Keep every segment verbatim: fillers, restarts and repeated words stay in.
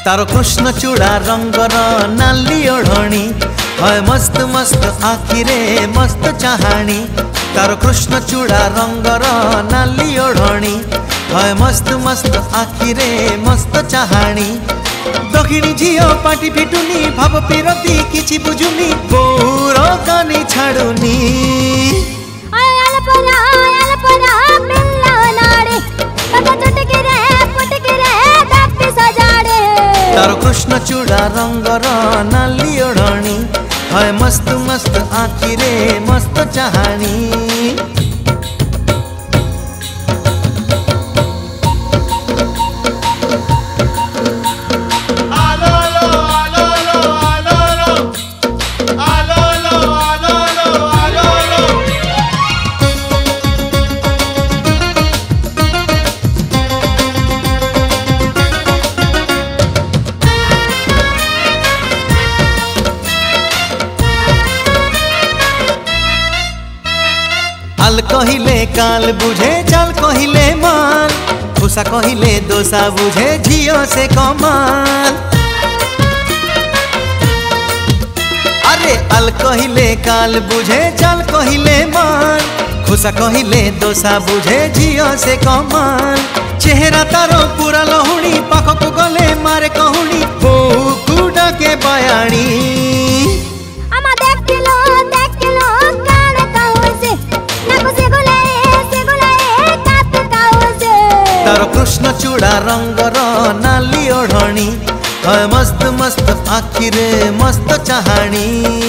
तार कृष्ण चूड़ा रंगर नाली ओढ़णी है मस्त मस्त आखिरे मस्त चाहाणी। तार कृष्ण चूड़ा रंगर नाली ओढ़णी है मस्त मस्त आखिरे मस्त चाहाणी। दक्षिणी झील पाटी फिटुनी भाव पिरती किछि बुझुनी बोर कानी छाड़ुनी। तार कृष्ण चूड़ा रंगर नाली ओढ़णी है मस्त मस्त आखिरे मस्त चाहाणी। हाल कहिले काल बुझे चाल कहिले मान खुशा कहिले दोसा बुझे झियो से कमाल। अरे हाल कहिले काल बुझे चाल कहिले मान खुशा कहिले दोसा बुझे झियो से कमाल। चेहरा तारो पूरा लहुणी पाखक गले मारे कहूणी बोहू कुडा के बयाणी। तार कृष्ण चूड़ा रंगर नाली ओढ़णी है मस्त मस्त आखिरे मस्त चाहाणी।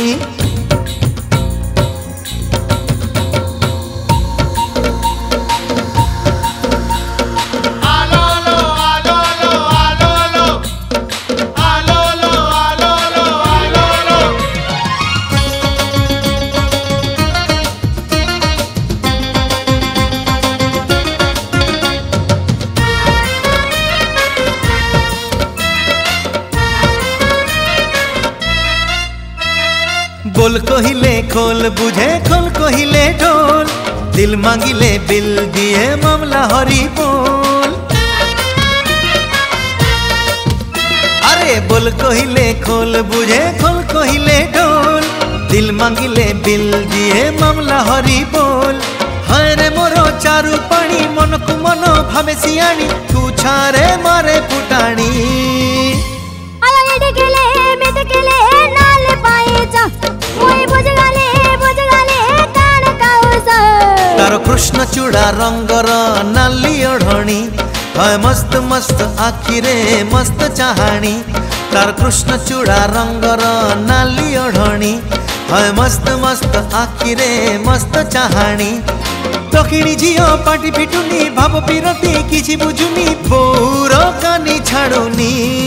बोल कहिले खोल बुझे खोल कहिले ढोल दिल मांगिले बिल दिए मामला हरी बोल। अरे बोल कहिले खोल बुझे खोल कहिले ढोल दिल मांगिले बिल दिए मामला हरी बोल। हरे मोरो चारु पानी मन को मन भावे सियाणी तू छारे मारे फुटाणी। तार कृष्ण चूड़ा रंगर नाली ओढ़णी है मस्त मस्त आखिरे मस्त चाहाणी। तार कृष्ण चूड़ा रंगर नाली ओढ़णी है मस्त मस्त आखिरे मस्त चाहाणी। दक्षिणी झील पाटी फिटुनी भाव पिरती किछि बुझुनी बोर कानी छाड़ुनी।